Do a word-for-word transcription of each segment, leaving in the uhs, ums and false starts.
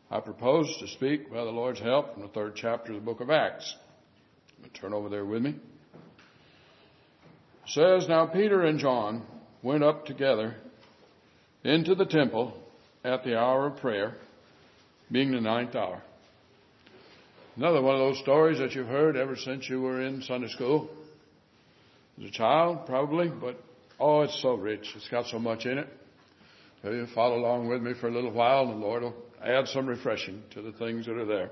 I propose to speak, by the Lord's help, from the third chapter of the book of Acts. Turn over there with me. It says, Now Peter and John went up together into the temple at the hour of prayer, being the ninth hour. Another one of those stories that you've heard ever since you were in Sunday school. As a child, probably, but oh, it's so rich. It's got so much in it. So you follow along with me for a little while, and the Lord will add some refreshing to the things that are there.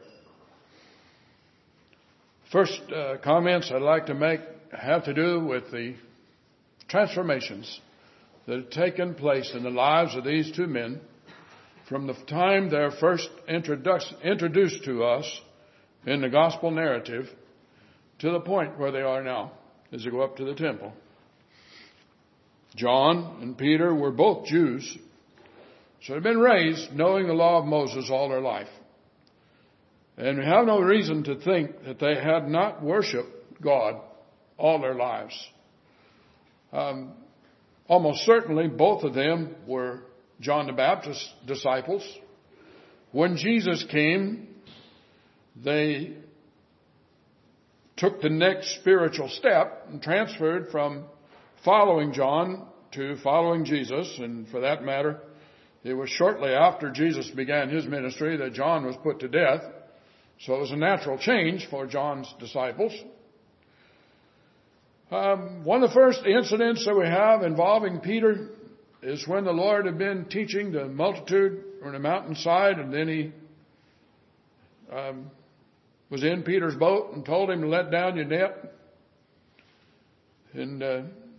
First uh, comments I'd like to make have to do with the transformations that have taken place in the lives of these two men from the time they're first introduced, introduced to us in the gospel narrative to the point where they are now as they go up to the temple. John and Peter were both Jews, so they've been raised knowing the law of Moses all their life. And we have no reason to think that they had not worshiped God all their lives. Um, almost certainly both of them were John the Baptist's disciples. When Jesus came, they took the next spiritual step and transferred from following John to following Jesus. And for that matter, it was shortly after Jesus began his ministry that John was put to death. So it was a natural change for John's disciples. Um, one of the first incidents that we have involving Peter is when the Lord had been teaching the multitude on the mountainside, and then he um, was in Peter's boat and told him to let down your net. And uh,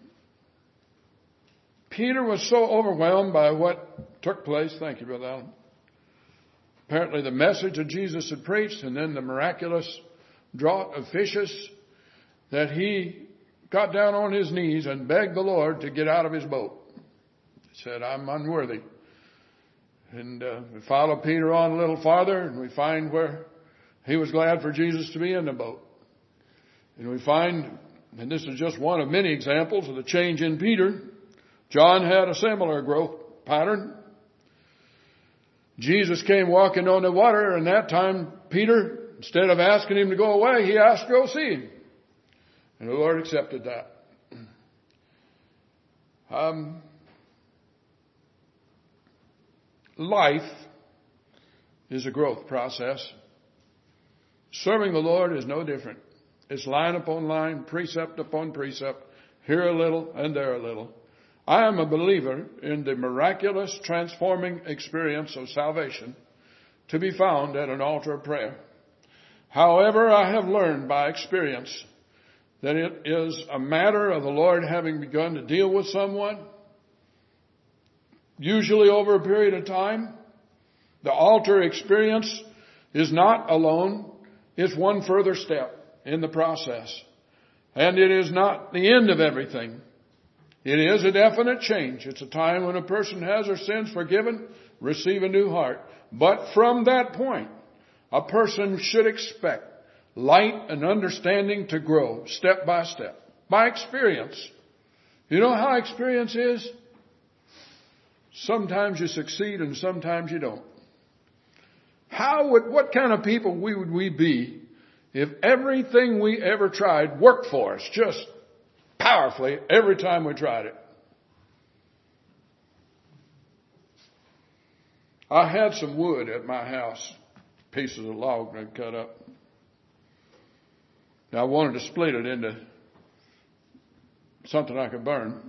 Peter was so overwhelmed by what took place. Thank you, Brother Allen. Apparently the message that Jesus had preached and then the miraculous draught of fishes, that he got down on his knees and begged the Lord to get out of his boat. He said, I'm unworthy. And uh, we follow Peter on a little farther, and we find where he was glad for Jesus to be in the boat. And we find, and this is just one of many examples of the change in Peter, John had a similar growth pattern. Jesus came walking on the water, and that time Peter, instead of asking him to go away, he asked to go see him. And the Lord accepted that. Um, life is a growth process. Serving the Lord is no different. It's line upon line, precept upon precept, here a little and there a little. I am a believer in the miraculous transforming experience of salvation to be found at an altar of prayer. However, I have learned by experience that it is a matter of the Lord having begun to deal with someone, usually over a period of time. The altar experience is not alone. It's one further step in the process. And it is not the end of everything. It is a definite change. It's a time when a person has their sins forgiven, receive a new heart. But from that point, a person should expect light and understanding to grow step by step, by experience. You know how experience is? Sometimes you succeed and sometimes you don't. How would, what kind of people we would we be if everything we ever tried worked for us just powerfully every time we tried it? I had some wood at my house, pieces of log that I'd cut up. Now, I wanted to split it into something I could burn.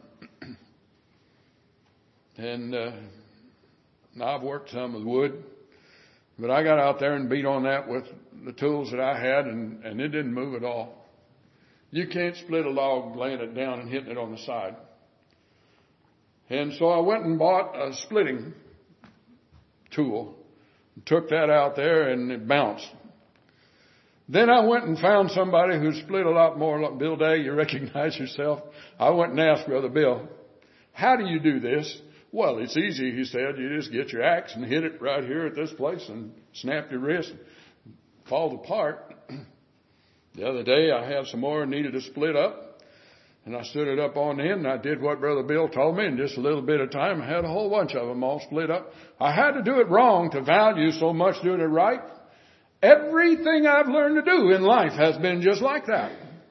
And uh, now I've worked some with wood, but I got out there and beat on that with the tools that I had, and, and it didn't move at all. You can't split a log laying it down and hitting it on the side. And so I went and bought a splitting tool, took that out there, and it bounced. Then I went and found somebody who split a lot more. Like Bill Day, you recognize yourself. I went and asked Brother Bill, how do you do this? Well, it's easy, he said. You just get your axe and hit it right here at this place and snap your wrist. It falls apart. The other day I had some more needed to split up. And I stood it up on the end, and I did what Brother Bill told me. In just a little bit of time, I had a whole bunch of them all split up. I had to do it wrong to value so much doing it right. Everything I've learned to do in life has been just like that.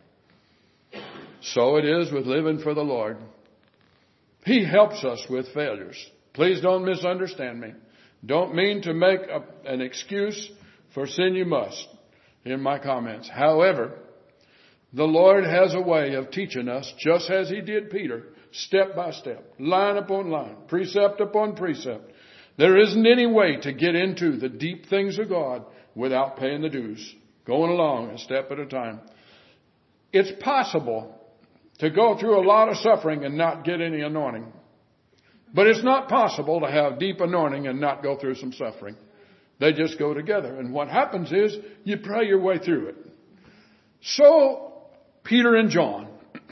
So it is with living for the Lord. He helps us with failures. Please don't misunderstand me. Don't mean to make a, an excuse for sin you must in my comments. However, the Lord has a way of teaching us, just as He did Peter, step by step, line upon line, precept upon precept. There isn't any way to get into the deep things of God without paying the dues, going along a step at a time. It's possible to go through a lot of suffering and not get any anointing. But it's not possible to have deep anointing and not go through some suffering. They just go together. And what happens is you pray your way through it. So, Peter and John,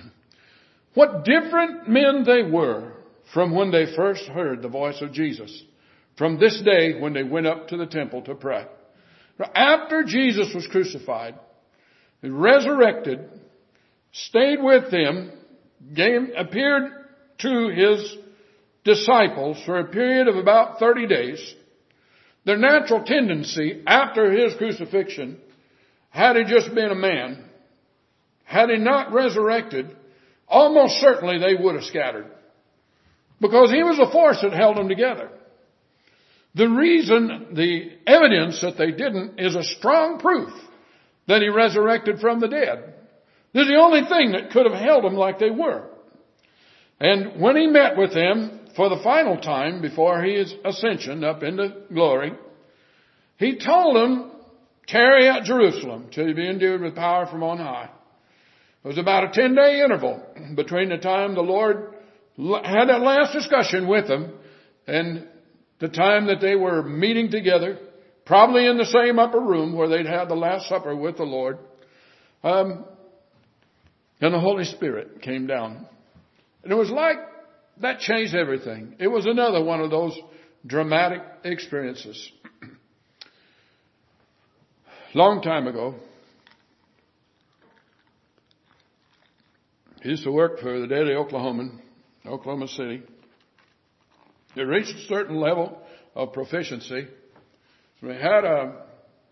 what different men they were from when they first heard the voice of Jesus, from this day when they went up to the temple to pray. After Jesus was crucified, resurrected, stayed with them, gave, appeared to His disciples for a period of about thirty days. Their natural tendency after His crucifixion, had He just been a man, had He not resurrected, almost certainly they would have scattered. Because He was a force that held them together. The reason, the evidence that they didn't is a strong proof that He resurrected from the dead. This is the only thing that could have held them like they were. And when He met with them for the final time before His ascension up into glory, He told them, tarry at Jerusalem till you be endued with power from on high. It was about a ten-day interval between the time the Lord had that last discussion with them and the time that they were meeting together, probably in the same upper room where they'd had the Last Supper with the Lord. Um, and the Holy Spirit came down. And it was like that changed everything. It was another one of those dramatic experiences. Long time ago, I used to work for the Daily Oklahoman, Oklahoma City. It reached a certain level of proficiency. We had a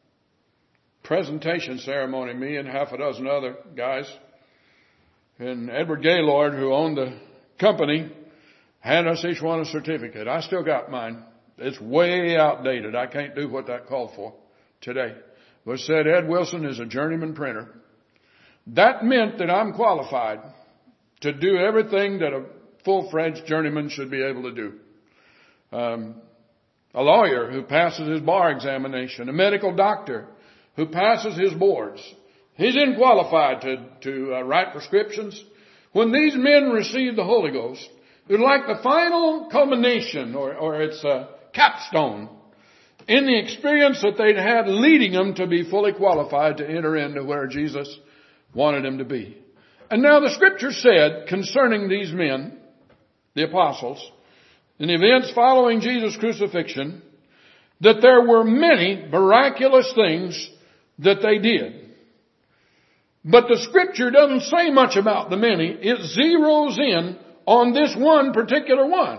presentation ceremony, me and half a dozen other guys. And Edward Gaylord, who owned the company, handed us each one a certificate. I still got mine. It's way outdated. I can't do what that called for today. But it said Ed Wilson is a journeyman printer. That meant that I'm qualified to do everything that a full-fledged journeyman should be able to do. Um, a lawyer who passes his bar examination, a medical doctor who passes his boards. He's unqualified to, to uh, write prescriptions. When these men received the Holy Ghost, it was like the final culmination or, or its a capstone in the experience that they'd had leading them to be fully qualified to enter into where Jesus wanted them to be. And now the Scripture said concerning these men, the apostles, in the events following Jesus' crucifixion, that there were many miraculous things that they did. But the Scripture doesn't say much about the many. It zeroes in on this one particular one.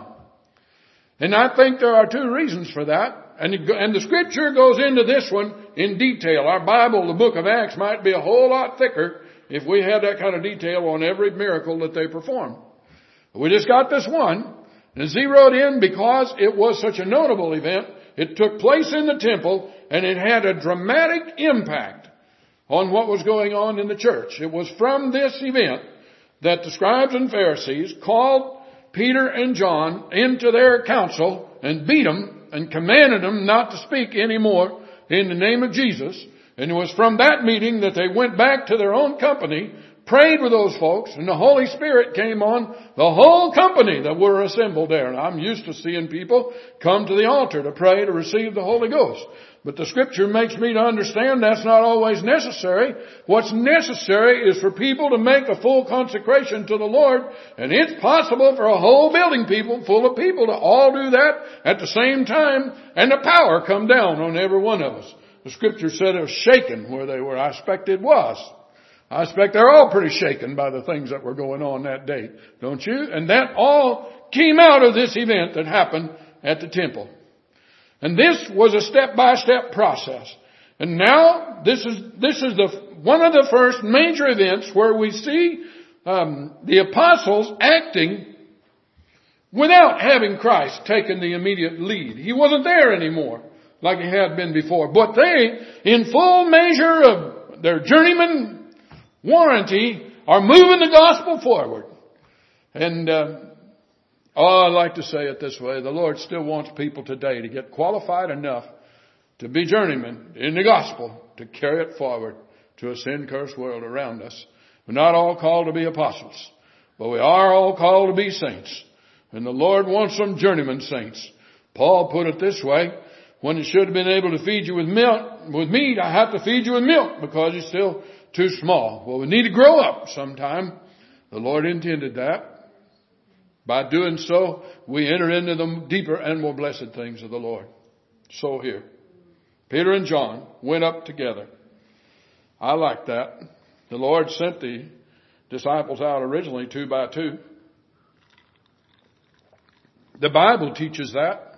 And I think there are two reasons for that. And, it, and the Scripture goes into this one in detail. Our Bible, the book of Acts, might be a whole lot thicker if we had that kind of detail on every miracle that they performed. We just got this one. And zeroed in because it was such a notable event. It took place in the temple and it had a dramatic impact on what was going on in the church. It was from this event that the scribes and Pharisees called Peter and John into their council and beat them and commanded them not to speak anymore in the name of Jesus. And it was from that meeting that they went back to their own company, prayed with those folks, and the Holy Spirit came on the whole company that were assembled there. And I'm used to seeing people come to the altar to pray to receive the Holy Ghost. But the Scripture makes me to understand that's not always necessary. What's necessary is for people to make a full consecration to the Lord. And it's possible for a whole building people, full of people, to all do that at the same time, and the power come down on every one of us. The Scripture said it was shaken where they were. I expect it was. I expect they're all pretty shaken by the things that were going on that day, don't you? And that all came out of this event that happened at the temple. And this was a step-by-step process. And now this is this is the one of the first major events where we see um, the apostles acting without having Christ taken the immediate lead. He wasn't there anymore like he had been before. But they, in full measure of their journeyman warranty, are moving the gospel forward. And uh, oh, I like to say it this way. The Lord still wants people today to get qualified enough to be journeymen in the gospel, to carry it forward to a sin-cursed world around us. We're not all called to be apostles, but we are all called to be saints. And the Lord wants some journeyman saints. Paul put it this way: when he should have been able to feed you with milk, with meat, I have to feed you with milk because you're still too small. Well, we need to grow up sometime. The Lord intended that. By doing so, we enter into the deeper and more blessed things of the Lord. So here, Peter and John went up together. I like that. The Lord sent the disciples out originally two by two. The Bible teaches that.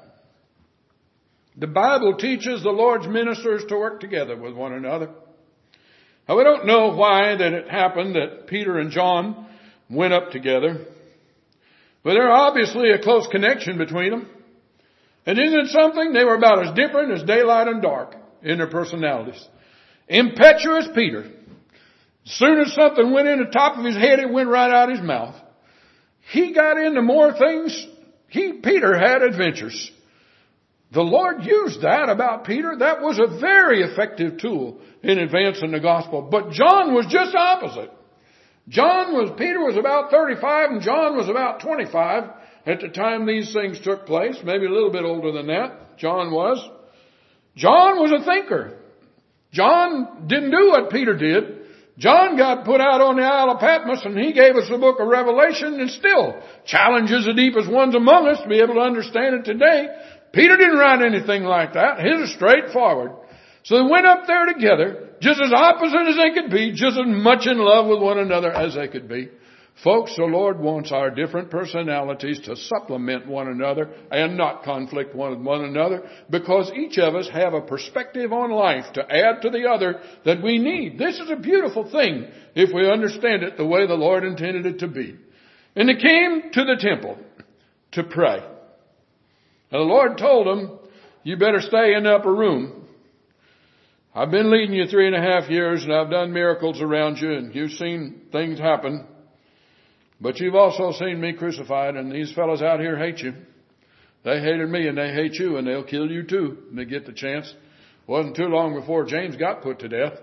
The Bible teaches the Lord's ministers to work together with one another. Now, we don't know why that it happened that Peter and John went up together, but there's obviously a close connection between them. And isn't it something? They were about as different as daylight and dark in their personalities. Impetuous Peter. As soon as something went in the top of his head, it went right out his mouth. He got into more things. He, Peter had adventures. The Lord used that about Peter. That was a very effective tool in advancing the gospel. But John was just opposite. John was, Peter was about thirty-five and John was about twenty-five at the time these things took place. Maybe a little bit older than that. John was. John was a thinker. John didn't do what Peter did. John got put out on the Isle of Patmos and he gave us the book of Revelation and still challenges the deepest ones among us to be able to understand it today. Peter didn't write anything like that. His is straightforward. So they went up there together, just as opposite as they could be, just as much in love with one another as they could be. Folks, the Lord wants our different personalities to supplement one another and not conflict one with one another, because each of us have a perspective on life to add to the other that we need. This is a beautiful thing if we understand it the way the Lord intended it to be. And they came to the temple to pray. And the Lord told them, you better stay in the upper room. I've been leading you three and a half years and I've done miracles around you and you've seen things happen. But you've also seen me crucified, and these fellows out here hate you. They hated me and they hate you, and they'll kill you too when they get the chance. Wasn't too long before James got put to death.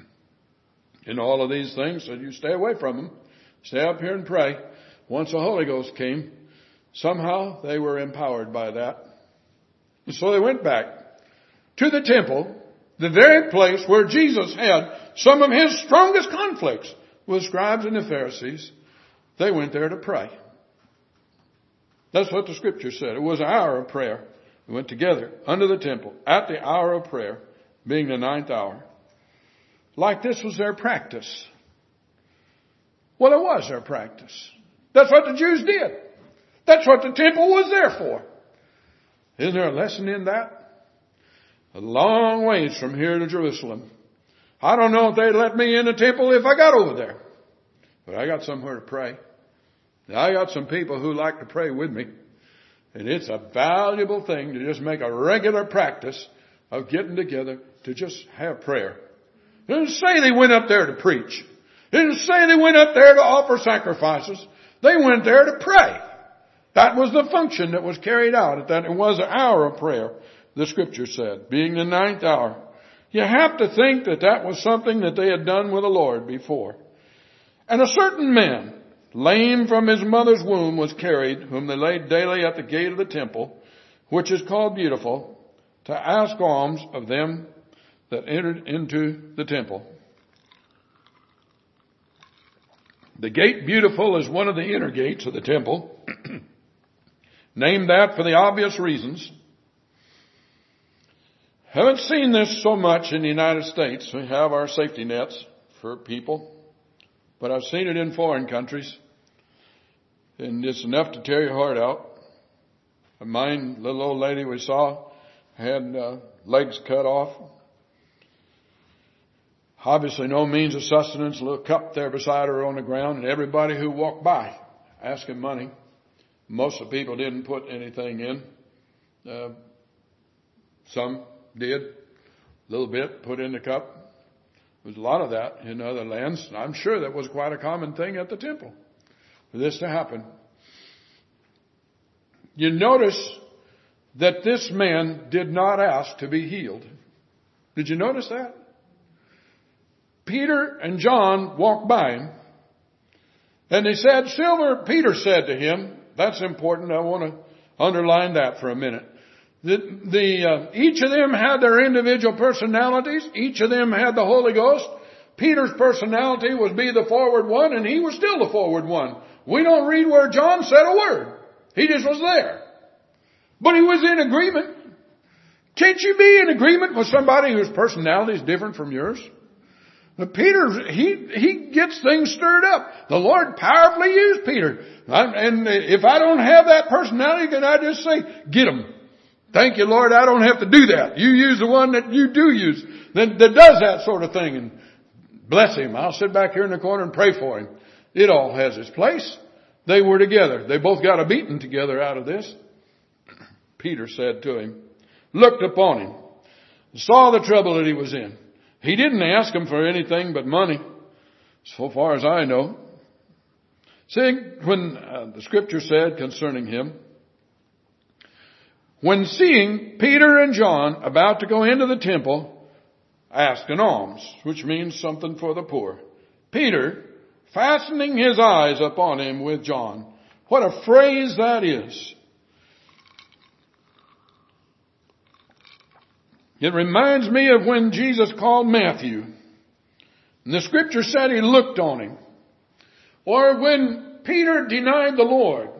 And all of these things, so you stay away from them. Stay up here and pray. Once the Holy Ghost came, somehow they were empowered by that. And so they went back to the temple, the very place where Jesus had some of his strongest conflicts with scribes and the Pharisees. They went there to pray. That's what the scripture said. It was an hour of prayer. They went together under the temple at the hour of prayer, being the ninth hour. Like this was their practice. Well, it was their practice. That's what the Jews did. That's what the temple was there for. Isn't there a lesson in that? A long ways from here to Jerusalem. I don't know if they'd let me in the temple if I got over there. But I got somewhere to pray. I got some people who like to pray with me. And it's a valuable thing to just make a regular practice of getting together to just have prayer. It didn't say they went up there to preach. It didn't say they went up there to offer sacrifices. They went there to pray. That was the function that was carried out at that. It was an hour of prayer, the scripture said, being the ninth hour. You have to think that that was something that they had done with the Lord before. And a certain man, lame from his mother's womb, was carried, whom they laid daily at the gate of the temple, which is called Beautiful, to ask alms of them that entered into the temple. The gate Beautiful is one of the inner gates of the temple, named that for the obvious reasons. Haven't seen this so much in the United States. We have our safety nets for people. but I've seen it in foreign countries. And it's enough to tear your heart out. Mine, little old lady we saw, had uh, legs cut off. Obviously no means of sustenance, a little cup there beside her on the ground, and everybody who walked by asking money. Most of the people didn't put anything in. Uh, some did, a little bit, put in the cup. There was a lot of that in other lands. And I'm sure that was quite a common thing at the temple for this to happen. You notice that this man did not ask to be healed. Did you notice that? Peter and John walked by him, and they said, silver, Peter said to him, that's important, I want to underline that for a minute. The, the, uh, each of them had their individual personalities, each of them had the Holy Ghost. Peter's personality was be the forward one, and he was still the forward one. We don't read where John said a word. He just was there. But he was in agreement. Can't you be in agreement with somebody whose personality is different from yours? But Peter, he, he gets things stirred up. The Lord powerfully used Peter. And if I don't have that personality, can I just say, get him. Thank you, Lord, I don't have to do that. You use the one that you do use, that, that does that sort of thing. And bless him. I'll sit back here in the corner and pray for him. It all has its place. They were together. They both got a beating together out of this. Peter said to him, looked upon him, saw the trouble that he was in. He didn't ask him for anything but money, so far as I know. See, when uh, the scripture said concerning him, when seeing Peter and John about to go into the temple, asked an alms, which means something for the poor. Peter, fastening his eyes upon him with John. What a phrase that is. It reminds me of when Jesus called Matthew. And the scripture said he looked on him. Or when Peter denied the Lord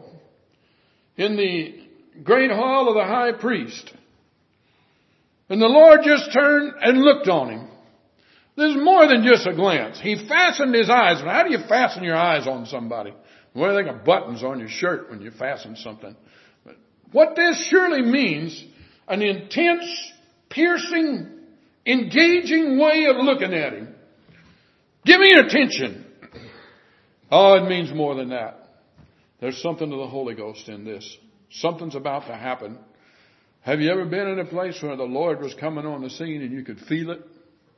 in the great hall of the high priest. And the Lord just turned and looked on him. There's more than just a glance. He fastened his eyes. How do you fasten your eyes on somebody? Well, they got buttons on your shirt when you fasten something. But what this surely means, an intense, piercing, engaging way of looking at him. Give me attention. Oh, it means more than that. There's something of the Holy Ghost in this. Something's about to happen. Have you ever been in a place where the Lord was coming on the scene and you could feel it?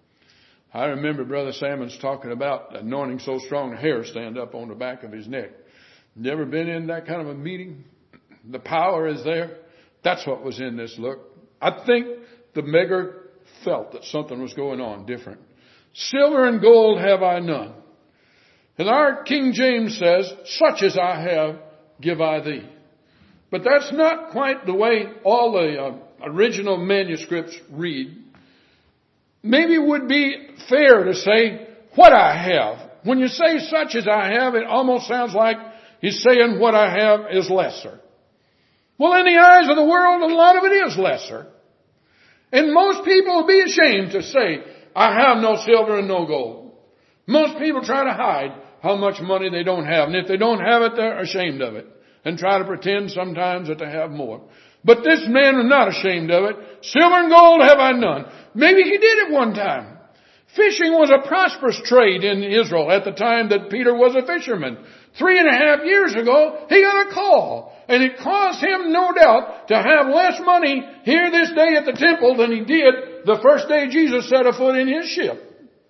I remember Brother Salmon's talking about anointing so strong the hair stand up on the back of his neck. You ever been in that kind of a meeting? The power is there. That's what was in this look. I think the beggar felt that something was going on different. Silver and gold have I none. And our King James says, such as I have, give I thee. But that's not quite the way all the uh, original manuscripts read. Maybe it would be fair to say, what I have. When you say such as I have, it almost sounds like he's saying what I have is lesser. Well, in the eyes of the world, a lot of it is lesser. And most people will be ashamed to say, I have no silver and no gold. Most people try to hide how much money they don't have. And if they don't have it, they're ashamed of it. And try to pretend sometimes that they have more. But this man was not ashamed of it. Silver and gold have I none. Maybe he did it one time. Fishing was a prosperous trade in Israel at the time that Peter was a fisherman. Three and a half years ago, he got a call. And it caused him, no doubt, to have less money here this day at the temple than he did the first day Jesus set a foot in his ship.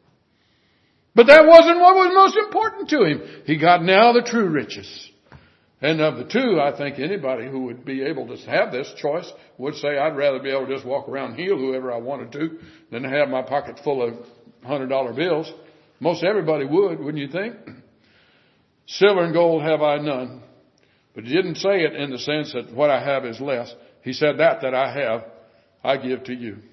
But that wasn't what was most important to him. He got now the true riches. And of the two, I think anybody who would be able to have this choice would say, I'd rather be able to just walk around and heal whoever I wanted to than to have my pocket full of one hundred dollar bills. Most everybody would, wouldn't you think? Silver and gold have I none. But he didn't say it in the sense that what I have is less. He said that that I have, I give to you.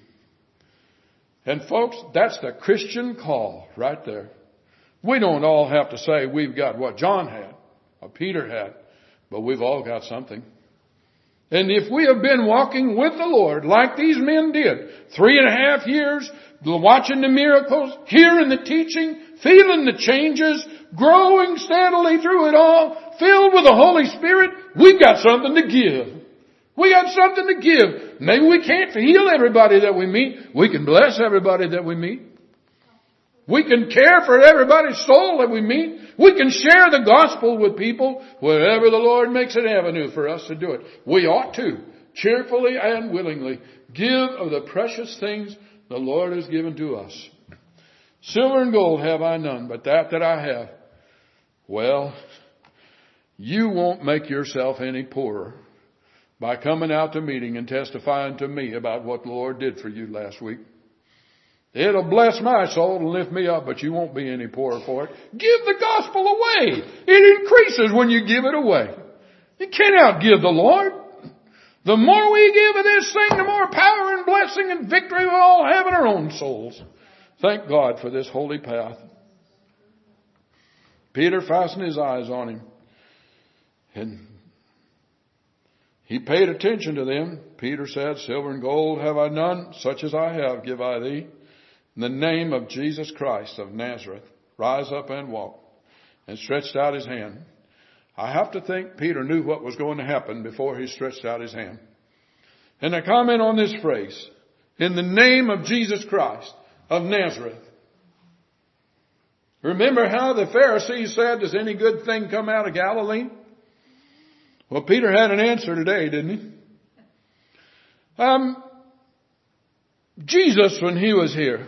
And folks, that's the Christian call right there. We don't all have to say we've got what John had or Peter had, but we've all got something. And if we have been walking with the Lord like these men did, three and a half years, watching the miracles, hearing the teaching, feeling the changes, growing steadily through it all, filled with the Holy Spirit, we've got something to give. We got something to give. Maybe we can't heal everybody that we meet. We can bless everybody that we meet. We can care for everybody's soul that we meet. We can share the gospel with people wherever the Lord makes an avenue for us to do it. We ought to, cheerfully and willingly, give of the precious things the Lord has given to us. Silver and gold have I none, but that that I have, well, you won't make yourself any poorer by coming out to meeting and testifying to me about what the Lord did for you last week. It'll bless my soul and lift me up, but you won't be any poorer for it. Give the gospel away. It increases when you give it away. You can't outgive the Lord. The more we give of this thing, the more power and blessing and victory we'll all have in our own souls. Thank God for this holy path. Peter fastened his eyes on him, and he paid attention to them. Peter said, silver and gold have I none, such as I have give I thee. In the name of Jesus Christ of Nazareth, rise up and walk. And stretched out his hand. I have to think Peter knew what was going to happen before he stretched out his hand. And I comment on this phrase, in the name of Jesus Christ of Nazareth. Remember how the Pharisees said, does any good thing come out of Galilee? Well, Peter had an answer today, didn't he? Um, Jesus, when he was here,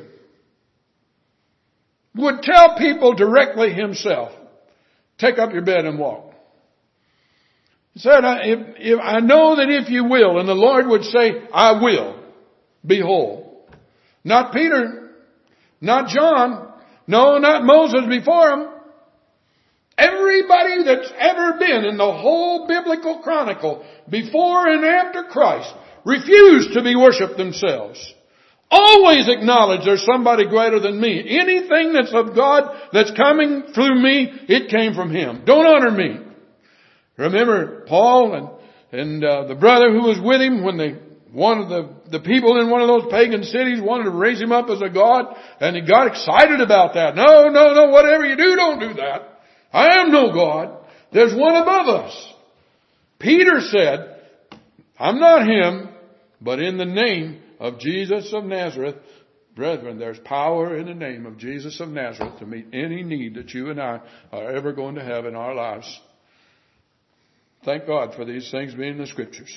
would tell people directly himself, take up your bed and walk. He said, if, if, I know that if you will, and the Lord would say, I will, be whole. Not Peter, not John, no, not Moses before him. Everybody that's ever been in the whole biblical chronicle, before and after Christ, refused to be worshipped themselves. Always acknowledge there's somebody greater than me. Anything that's of God that's coming through me, it came from Him. Don't honor me. Remember Paul and, and uh, the brother who was with him when they, one of the, the people in one of those pagan cities wanted to raise him up as a god, and he got excited about that. No, no, no, whatever you do, don't do that. I am no God. There's one above us. Peter said, I'm not him, but in the name of Jesus of Nazareth, brethren, there's power in the name of Jesus of Nazareth to meet any need that you and I are ever going to have in our lives. Thank God for these things being in the Scriptures.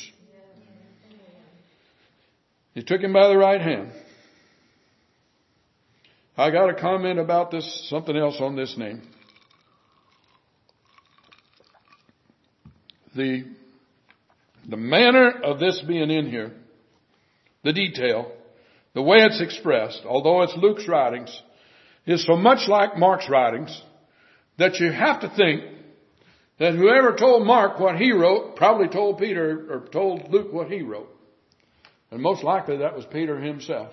He took him by the right hand. I got a comment about this, something else on this name. The, the manner of this being in here, the detail, the way it's expressed, although it's Luke's writings, is so much like Mark's writings that you have to think that whoever told Mark what he wrote probably told Peter or told Luke what he wrote. And most likely that was Peter himself.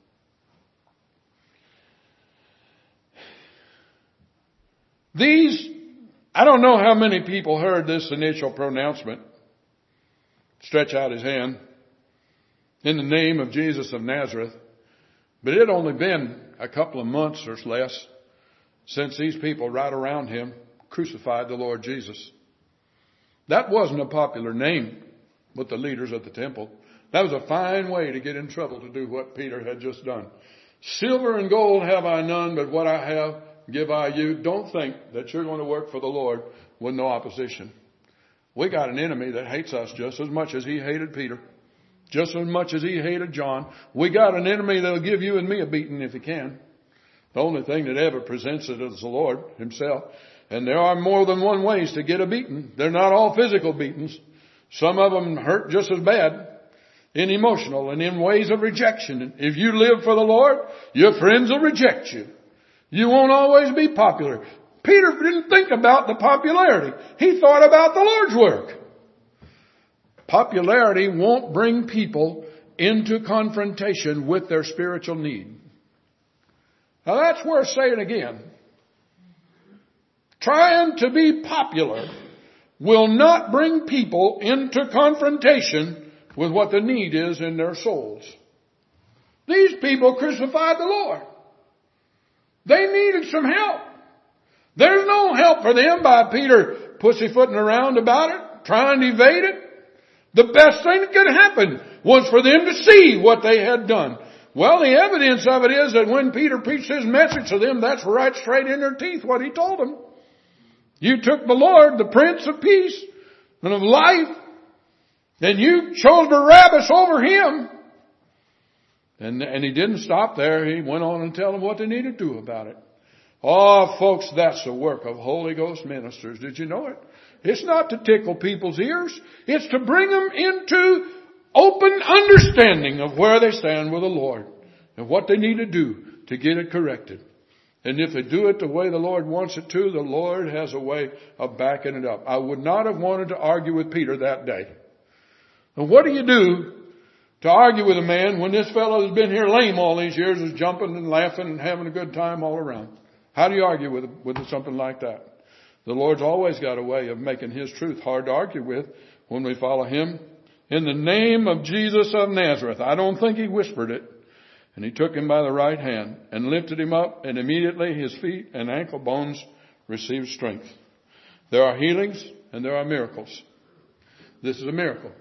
These, I don't know how many people heard this initial pronouncement. Stretch out his hand. In the name of Jesus of Nazareth. But it had only been a couple of months or less since these people right around him crucified the Lord Jesus. That wasn't a popular name with the leaders of the temple. That was a fine way to get in trouble to do what Peter had just done. Silver and gold have I none, but what I have give I you. Don't think that you're going to work for the Lord with no opposition. We got an enemy that hates us just as much as he hated Peter. Just as much as he hated John. We got an enemy that'll give you and me a beating if he can. The only thing that ever presents it is the Lord himself. And there are more than one ways to get a beating. They're not all physical beatings. Some of them hurt just as bad in emotional and in ways of rejection. If you live for the Lord, your friends will reject you. You won't always be popular. Peter didn't think about the popularity. He thought about the Lord's work. Popularity won't bring people into confrontation with their spiritual need. Now that's worth saying again. Trying to be popular will not bring people into confrontation with what the need is in their souls. These people crucified the Lord. They needed some help. There's no help for them by Peter pussyfooting around about it, trying to evade it. The best thing that could happen was for them to see what they had done. Well, the evidence of it is that when Peter preached his message to them, that's right straight in their teeth what he told them. You took the Lord, the Prince of Peace and of life, and you chose Barabbas over him. And, and he didn't stop there. He went on and tell them what they needed to do about it. Oh, folks, that's the work of Holy Ghost ministers. Did you know it? It's not to tickle people's ears. It's to bring them into open understanding of where they stand with the Lord and what they need to do to get it corrected. And if they do it the way the Lord wants it to, the Lord has a way of backing it up. I would not have wanted to argue with Peter that day. And what do you do to argue with a man when this fellow has been here lame all these years, is jumping and laughing and having a good time all around? How do you argue with, with something like that? The Lord's always got a way of making His truth hard to argue with when we follow Him. In the name of Jesus of Nazareth. I don't think He whispered it. And He took him by the right hand and lifted him up, and immediately his feet and ankle bones received strength. There are healings and there are miracles. This is a miracle.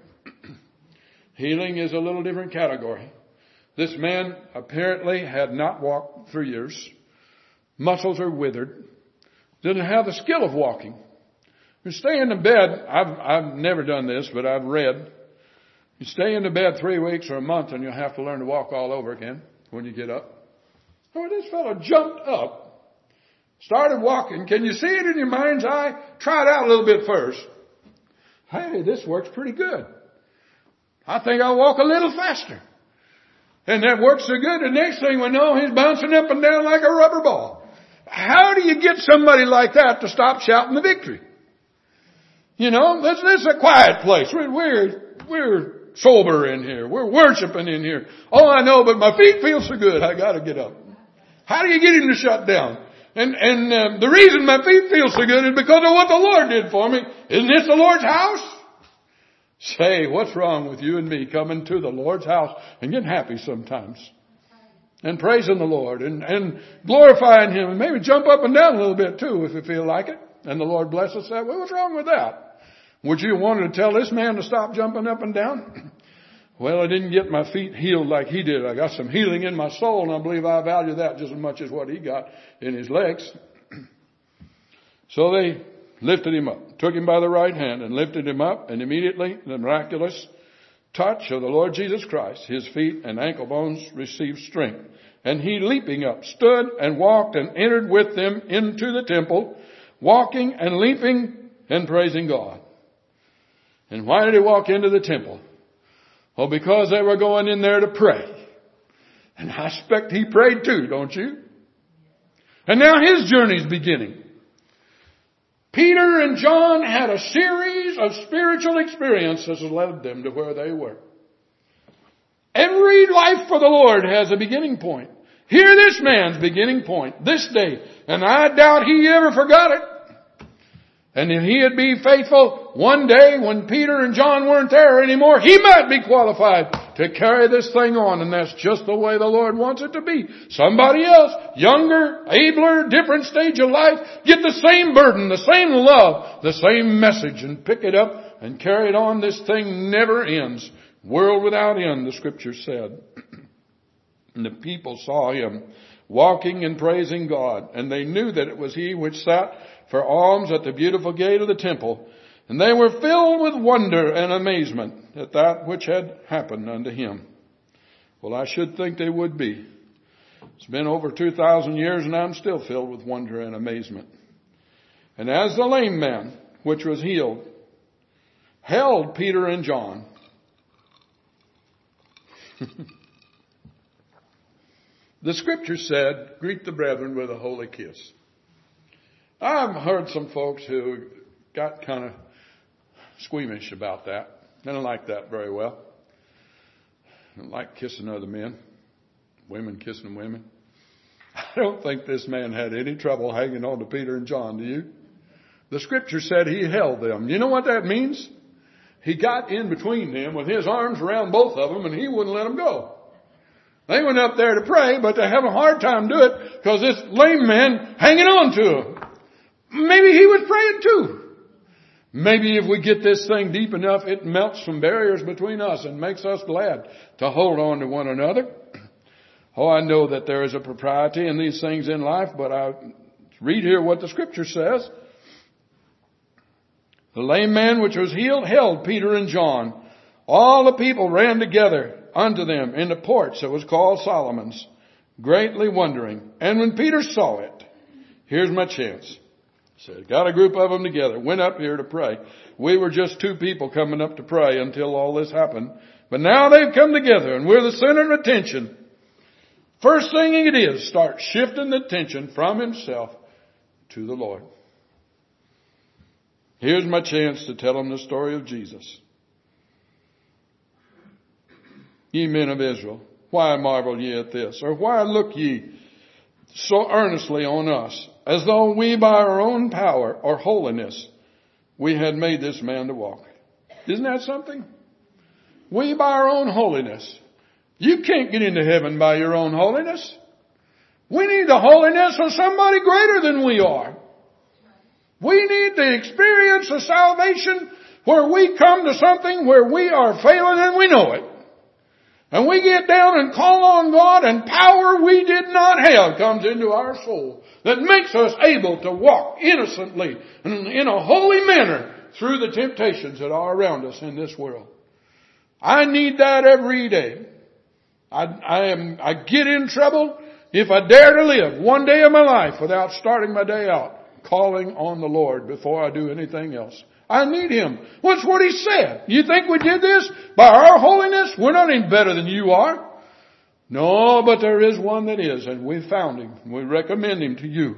Healing is a little different category. This man apparently had not walked for years. Muscles are withered. Didn't have the skill of walking. You stay in the bed. I've, I've never done this, but I've read. You stay in the bed three weeks or a month and you'll have to learn to walk all over again when you get up. Oh, this fellow jumped up, started walking. Can you see it in your mind's eye? Try it out a little bit first. Hey, this works pretty good. I think I'll walk a little faster. And that works so good, the next thing we know, he's bouncing up and down like a rubber ball. How do you get somebody like that to stop shouting the victory? You know, this, this is a quiet place. We're, we're, we're sober in here. We're worshiping in here. Oh, I know, but my feet feel so good. I got to get up. How do you get him to shut down? And, and uh, the reason my feet feel so good is because of what the Lord did for me. Isn't this the Lord's house? Say, what's wrong with you and me coming to the Lord's house and getting happy sometimes? And praising the Lord and, and glorifying Him and maybe jump up and down a little bit too if you feel like it. And the Lord bless us that way. What's wrong with that? Would you want to tell this man to stop jumping up and down? Well, I didn't get my feet healed like he did. I got some healing in my soul, and I believe I value that just as much as what he got in his legs. So they lifted him up, took him by the right hand and lifted him up, and immediately the miraculous touch of the Lord Jesus Christ, his feet and ankle bones received strength. And he, leaping up, stood and walked and entered with them into the temple, walking and leaping and praising God. And why did he walk into the temple? Well, because they were going in there to pray. And I expect he prayed too, don't you? And now his journey's beginning. Peter and John had a series of spiritual experiences that led them to where they were. Every life for the Lord has a beginning point. Hear this man's beginning point this day. And I doubt he ever forgot it. And if he'd be faithful one day when Peter and John weren't there anymore, he might be qualified to carry this thing on. And that's just the way the Lord wants it to be. Somebody else, younger, abler, different stage of life, get the same burden, the same love, the same message, and pick it up and carry it on. This thing never ends. World without end, the Scripture said. And the people saw him walking and praising God. And they knew that it was he which sat for alms at the beautiful gate of the temple. And they were filled with wonder and amazement at that which had happened unto him. Well, I should think they would be. It's been over two thousand years and I'm still filled with wonder and amazement. And as the lame man, which was healed, held Peter and John, the Scripture said, greet the brethren with a holy kiss. I've heard some folks who got kind of squeamish about that. They don't like that very well. They don't like kissing other men, women kissing women. I don't think this man had any trouble hanging on to Peter and John, do you? The Scripture said he held them. You know what that means? He got in between them with his arms around both of them and he wouldn't let them go. They went up there to pray, but they have a hard time doing it because this lame man hanging on to them. Maybe he was praying too. Maybe if we get this thing deep enough, it melts some barriers between us and makes us glad to hold on to one another. Oh, I know that there is a propriety in these things in life, but I read here what the scripture says. The lame man which was healed held Peter and John. All the people ran together unto them in the porch that was called Solomon's, greatly wondering. And when Peter saw it, here's my chance. So got a group of them together, went up here to pray. We were just two people coming up to pray until all this happened. But now they've come together and we're the center of attention. First thing it is, start shifting the attention from himself to the Lord. Here's my chance to tell them the story of Jesus. Ye men of Israel, why marvel ye at this? Or why look ye so earnestly on us, as though we by our own power or holiness we had made this man to walk? Isn't that something? We by our own holiness. You can't get into heaven by your own holiness. We need the holiness of somebody greater than we are. We need the experience of salvation where we come to something where we are failing and we know it. And we get down and call on God, and power we did not have comes into our soul that makes us able to walk innocently and in a holy manner through the temptations that are around us in this world. I need that every day. I, I am, I get in trouble if I dare to live one day of my life without starting my day out calling on the Lord before I do anything else. I need Him. What's what He said? You think we did this by our holiness? We're not any better than you are. No, but there is one that is, and we found Him. We recommend Him to you.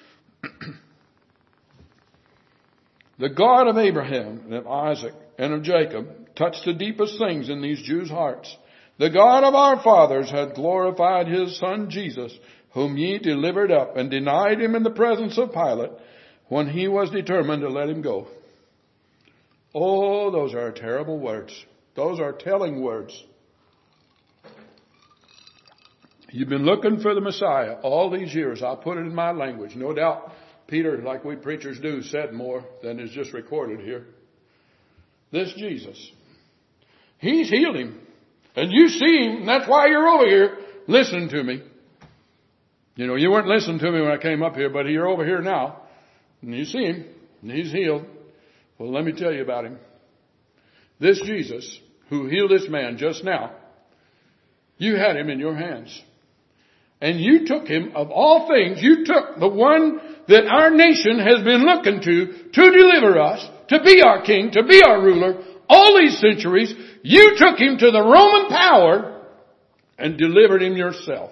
The God of Abraham and of Isaac and of Jacob touched the deepest things in these Jews' hearts. The God of our fathers had glorified His Son Jesus, whom ye delivered up and denied Him in the presence of Pilate when he was determined to let Him go. Oh, those are terrible words. Those are telling words. You've been looking for the Messiah all these years. I'll put it in my language. No doubt Peter, like we preachers do, said more than is just recorded here. This Jesus. He's healed him. And you see Him, and that's why you're over here listening to me. You know, you weren't listening to me when I came up here, but you're over here now. And you see Him, and He's healed. Well, let me tell you about Him. This Jesus, who healed this man just now, you had Him in your hands. And you took Him, of all things, you took the one that our nation has been looking to, to deliver us, to be our king, to be our ruler, all these centuries. You took Him to the Roman power and delivered Him yourself.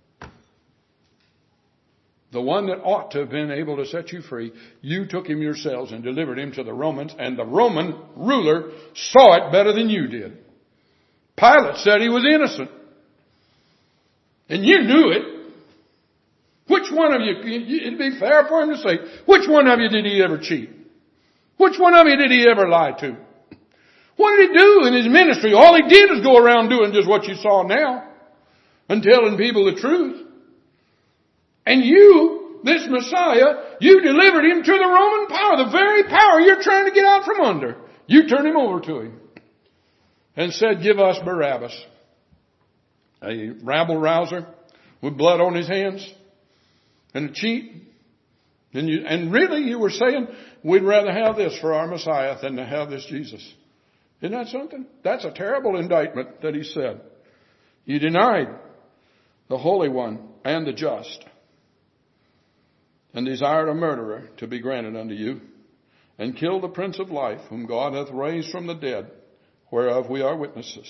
The one that ought to have been able to set you free, you took Him yourselves and delivered Him to the Romans, and the Roman ruler saw it better than you did. Pilate said He was innocent. And you knew it. Which one of you, it'd be fair for Him to say, which one of you did He ever cheat? Which one of you did He ever lie to? What did He do in His ministry? All He did was go around doing just what you saw now and telling people the truth. And you, this Messiah, you delivered Him to the Roman power, the very power you're trying to get out from under. You turned Him over to Him and said, give us Barabbas. A rabble-rouser with blood on his hands and a cheat. And, you, and really you were saying, we'd rather have this for our Messiah than to have this Jesus. Isn't that something? That's a terrible indictment that He said. You denied the Holy One and the just, and desired a murderer to be granted unto you, and killed the Prince of Life, whom God hath raised from the dead, whereof we are witnesses.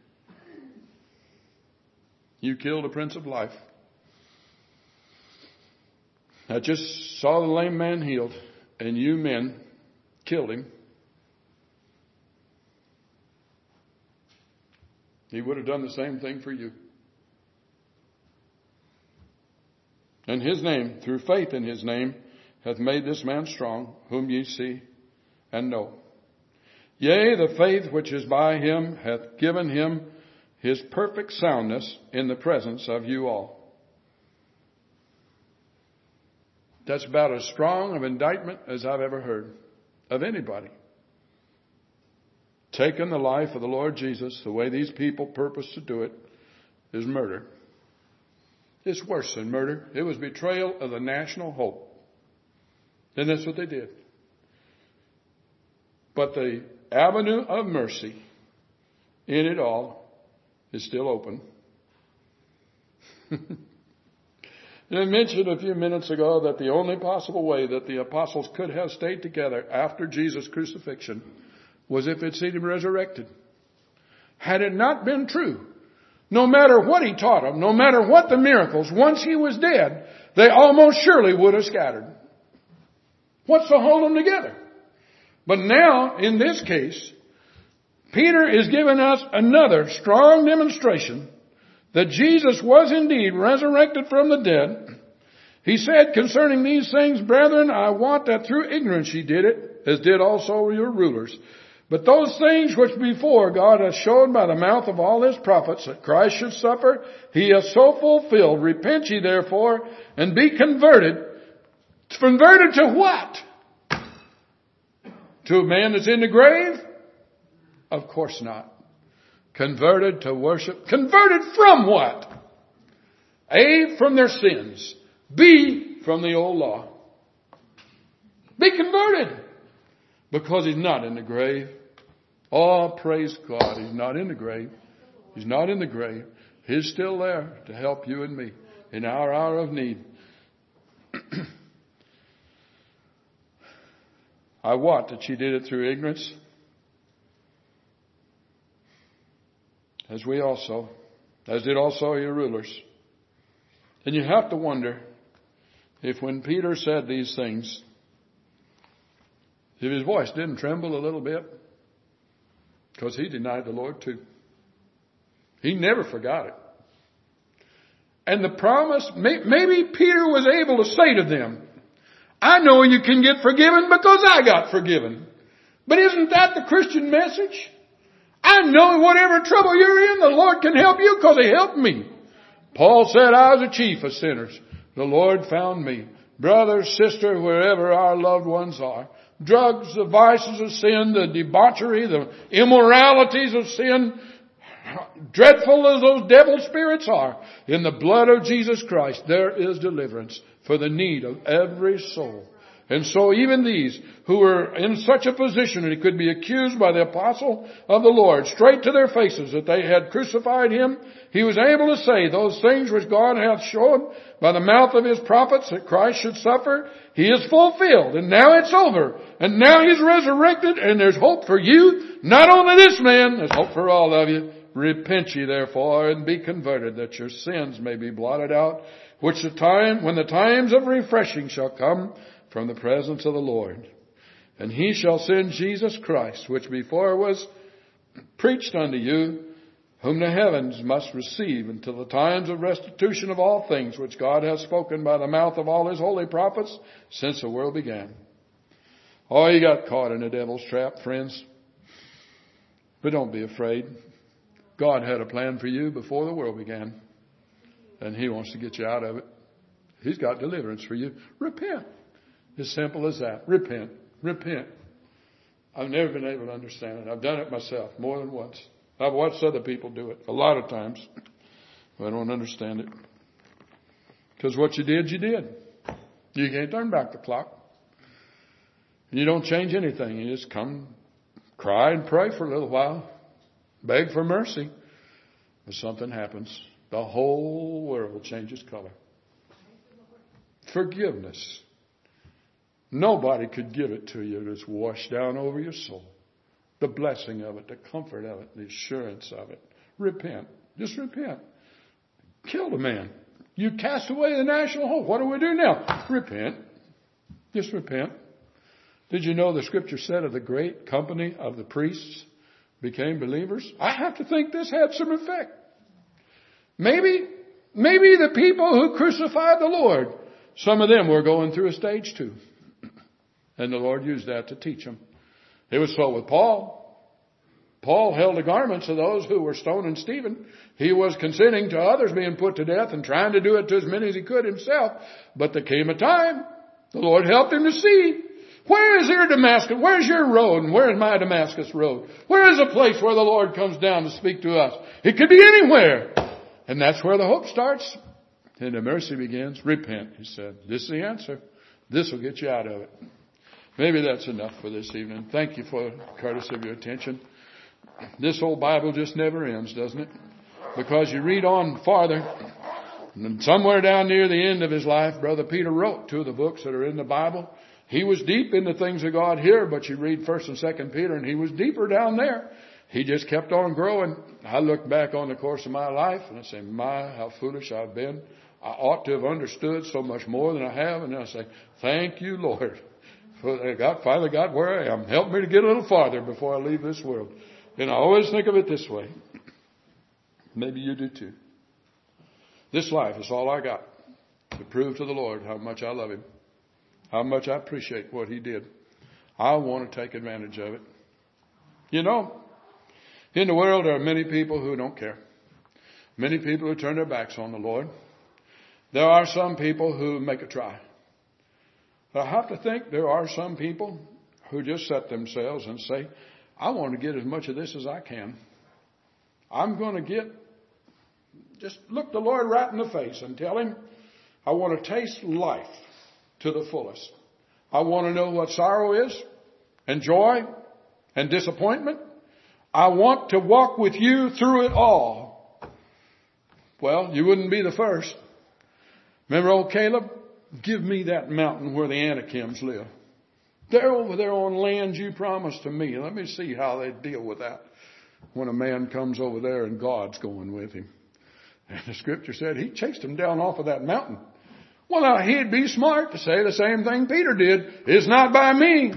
You killed the Prince of Life. I just saw the lame man healed, and you men killed him. He would have done the same thing for you. And His name, through faith in His name, hath made this man strong, whom ye see and know. Yea, the faith which is by Him hath given Him his perfect soundness in the presence of you all. That's about as strong of indictment as I've ever heard of anybody. Taking the life of the Lord Jesus the way these people purpose to do it is murder. It's worse than murder. It was betrayal of the national hope. And that's what they did. But the avenue of mercy in it all is still open. I mentioned a few minutes ago that the only possible way that the apostles could have stayed together after Jesus' crucifixion was if they'd seen him resurrected. Had it not been true, no matter what he taught them, no matter what the miracles, once he was dead, they almost surely would have scattered. What's to hold them together? But now, in this case, Peter is giving us another strong demonstration that Jesus was indeed resurrected from the dead. He said concerning these things, brethren, I wot that through ignorance ye did it, as did also your rulers. But those things which before God hath shown by the mouth of all his prophets that Christ should suffer, he hath so fulfilled. Repent ye therefore and be converted. Converted to what? To a man that's in the grave? Of course not. Converted to worship. Converted from what? A, from their sins. B, from the old law. Be converted. Because he's not in the grave. Oh, praise God. He's not in the grave. He's not in the grave. He's still there to help you and me in our hour of need. I wot that she did it through ignorance, as we also, as did also your rulers. And you have to wonder if when Peter said these things, if his voice didn't tremble a little bit, because he denied the Lord too. He never forgot it. And the promise, maybe Peter was able to say to them, I know you can get forgiven because I got forgiven. But isn't that the Christian message? I know whatever trouble you're in, the Lord can help you because he helped me. Paul said, I was a chief of sinners. The Lord found me. Brother, sister, wherever our loved ones are. Drugs, the vices of sin, the debauchery, the immoralities of sin, dreadful as those devil spirits are, in the blood of Jesus Christ, there is deliverance for the need of every soul. And so even these who were in such a position that he could be accused by the apostle of the Lord straight to their faces that they had crucified him, he was able to say those things which God hath shown by the mouth of his prophets that Christ should suffer. He is fulfilled and now it's over. And now he's resurrected and there's hope for you. Not only this man, there's hope for all of you. Repent ye therefore and be converted that your sins may be blotted out, which the time, when the times of refreshing shall come from the presence of the Lord. And he shall send Jesus Christ, which before was preached unto you, whom the heavens must receive until the times of restitution of all things which God hath spoken by the mouth of all his holy prophets since the world began. Oh, you got caught in the devil's trap, friends. But don't be afraid. God had a plan for you before the world began. And he wants to get you out of it. He's got deliverance for you. Repent. As simple as that. Repent. Repent. I've never been able to understand it. I've done it myself more than once. I've watched other people do it a lot of times. But I don't understand it. Because what you did, you did. You can't turn back the clock. You don't change anything. You just come, cry and pray for a little while. Beg for mercy. But something happens. The whole world changes color. Forgiveness. Nobody could give it to you. It's washed down over your soul. The blessing of it, the comfort of it, the assurance of it. Repent. Just repent. Killed a man. You cast away the national hope. What do we do now? Repent. Just repent. Did you know the scripture said of the great company of the priests became believers? I have to think this had some effect. Maybe, maybe the people who crucified the Lord, some of them were going through a stage too. And the Lord used that to teach them. It was so with Paul. Paul held the garments of those who were stoning Stephen. He was consenting to others being put to death and trying to do it to as many as he could himself. But there came a time, the Lord helped him to see, where is your Damascus? Where's your road? And where's my Damascus road? Where is a place where the Lord comes down to speak to us? It could be anywhere. And that's where the hope starts. And the mercy begins. Repent, he said. This is the answer. This will get you out of it. Maybe that's enough for this evening. Thank you for the courtesy of your attention. This old Bible just never ends, doesn't it? Because you read on farther, and somewhere down near the end of his life, Brother Peter wrote two of the books that are in the Bible. He was deep in the things of God here, but you read First and Second Peter, and he was deeper down there. He just kept on growing. I look back on the course of my life, and I say, my, how foolish I've been. I ought to have understood so much more than I have. And then I say, thank you, Lord. I got, finally got where I am. Help me to get a little farther before I leave this world. And I always think of it this way. Maybe you do too. This life is all I got to prove to the Lord how much I love Him, how much I appreciate what He did. I want to take advantage of it. You know, in the world there are many people who don't care. Many people who turn their backs on the Lord. There are some people who make a try. I have to think there are some people who just set themselves and say, I want to get as much of this as I can. I'm going to get, just look the Lord right in the face and tell Him, I want to taste life to the fullest. I want to know what sorrow is and joy and disappointment. I want to walk with you through it all. Well, you wouldn't be the first. Remember old Caleb? Give me that mountain where the Anakims live. They're over there on land you promised to me. Let me see how they deal with that when a man comes over there and God's going with him. And the scripture said he chased him down off of that mountain. Well, now he'd be smart to say the same thing Peter did. It's not by me.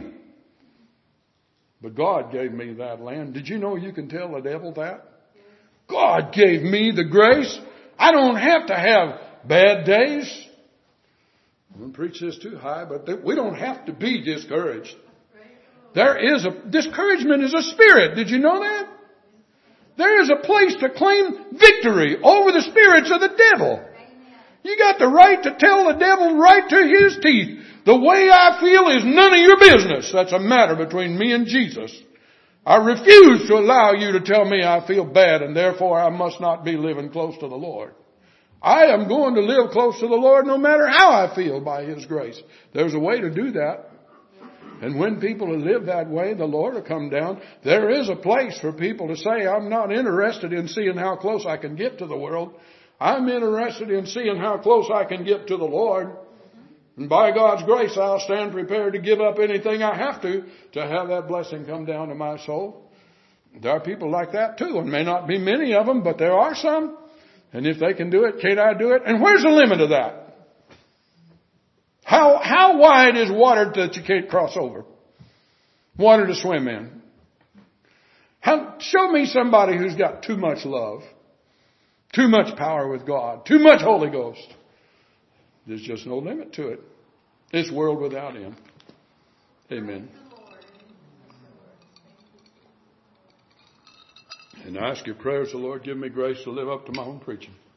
But God gave me that land. Did you know you can tell the devil that? God gave me the grace. I don't have to have bad days. I won't preach this too high, but we don't have to be discouraged. There is a, discouragement is a spirit. Did you know that? There is a place to claim victory over the spirits of the devil. You got the right to tell the devil right to his teeth, the way I feel is none of your business. That's a matter between me and Jesus. I refuse to allow you to tell me I feel bad and therefore I must not be living close to the Lord. I am going to live close to the Lord no matter how I feel by His grace. There's a way to do that. And when people live that way, the Lord will come down. There is a place for people to say, I'm not interested in seeing how close I can get to the world. I'm interested in seeing how close I can get to the Lord. And by God's grace, I'll stand prepared to give up anything I have to to have that blessing come down to my soul. There are people like that too. And may not be many of them, but there are some. And if they can do it, can't I do it? And where's the limit of that? How, how wide is water that you can't cross over? Water to swim in. How, show me somebody who's got too much love, too much power with God, too much Holy Ghost. There's just no limit to it. This world without Him. Amen. And I ask your prayers, the Lord, give me grace to live up to my own preaching.